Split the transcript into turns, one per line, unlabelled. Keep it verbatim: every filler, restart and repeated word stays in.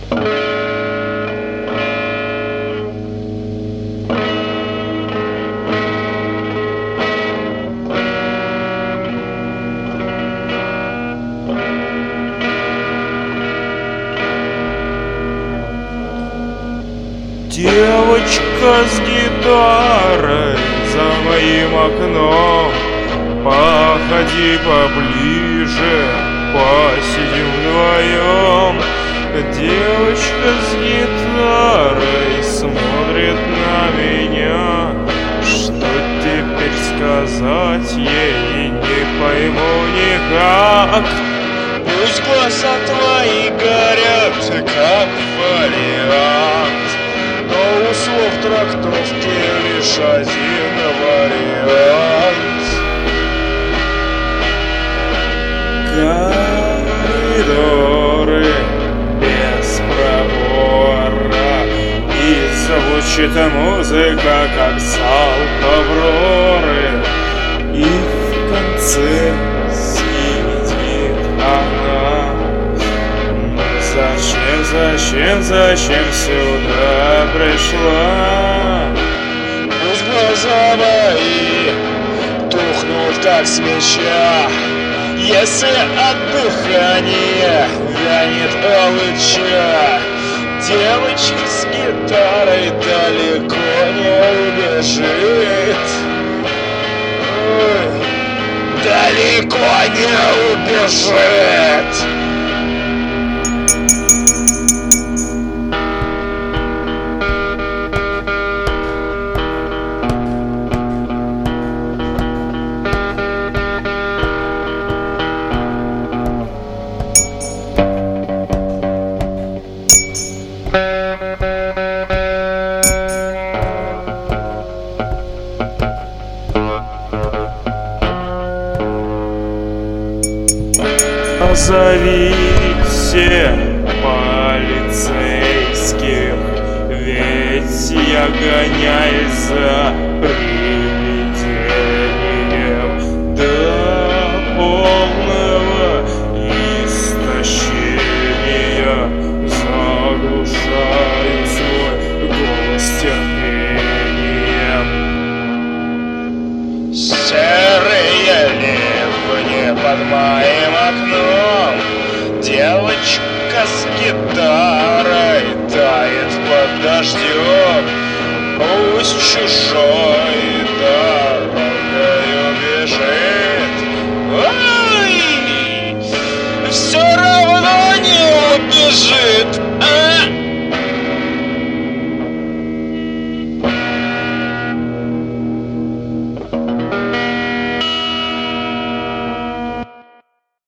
Девочка с гитарой за моим окном, походи поближе, посидим вдвоем. Девочка с гитарой смотрит на меня. Что теперь сказать ей, не пойму никак.
Пусть глаза твои горят, как вариант, но у слов трактовки лишь один вариант.
Коридоры без пробора, и звучит музыка, как залп Авроры, и в конце сидит она. Ну зачем, зачем, зачем сюда пришла?
Пусть глаза мои тухнут, как свеча, если от дыхания вянет алыча. Девочка с гитарой далеко не убежит. Ой, далеко не убежит.
Позовите полицейских, ведь я гоняюсь за привидением до полного истощения. Заглушаю свой голос терпением.
Серые ливни под моим окном, девочка с гитарой тает под дождем. Пусть чужой дорогой убежит. Ой, все равно не убежит.